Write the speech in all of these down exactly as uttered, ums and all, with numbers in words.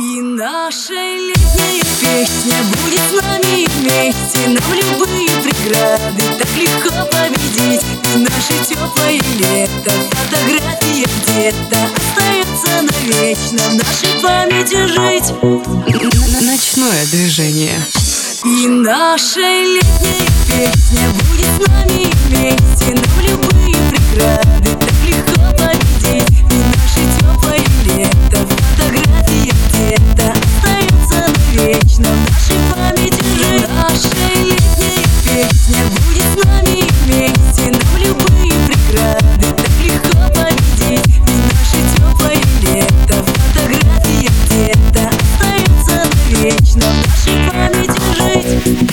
И наша летняя песня будет с нами вместе. Нам любые преграды так легко победить. И наше теплое лето, фотография где-то остается навечно в нашей памяти жить. Ночное движение. И наша летняя песня будет с нами вместе. Нам любые преграды так легко победить. И наше теплое лето, фотография где-то остается навечно в нашей памяти жить. Наша летняя песня будет с нами вместе. Нам любые преграды так легко победить. И наше теплое лето, фотография где-то остается навечно в нашей памяти жить.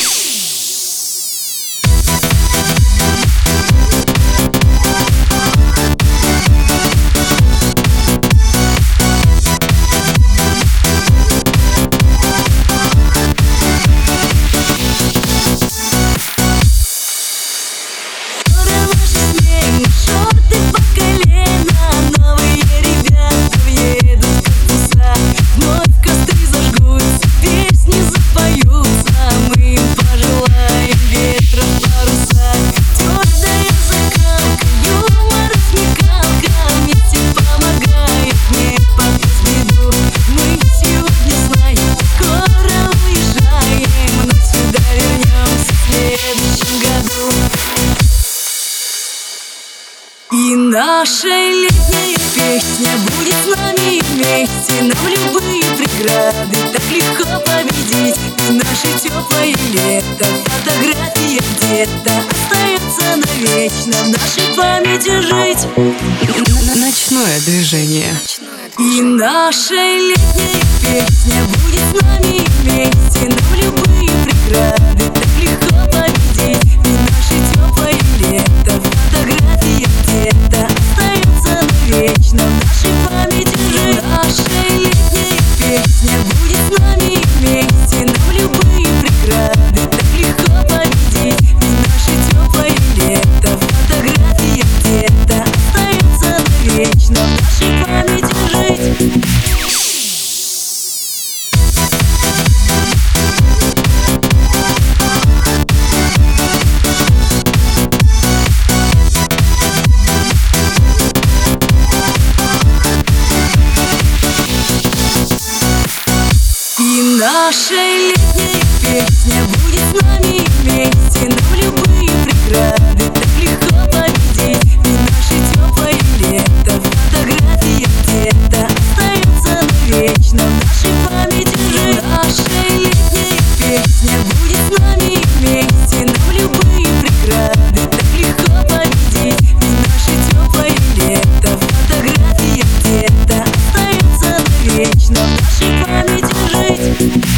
И наша летняя песня будет с нами вместе. Нам любые преграды так легко победить. И наше теплое лето, фотография где-то остается навечно в нашей памяти жить. Ночное движение. И наша летняя песня будет с нами вместе. Нам любые преграды так легко победить. И наше теплое лето, фотография где-то остается навечно в нашей памяти жить. Наша летняя песня будет с нами вместе. Нам любые преграды так легко победить. И наше теплое лето, фотография где-то остается навечно в нашей памяти жить. Наша летняя песня будет с нами вместе. Нам любые преграды так легко победить. И наше теплое лето, фотография где-то остается навечно в нашей памяти жить. Наша летняя песня будет с нами вместе. Нам любые преграды так легко победить. И наше теплое лето, фотография где-то остается навечно в нашей памяти жить.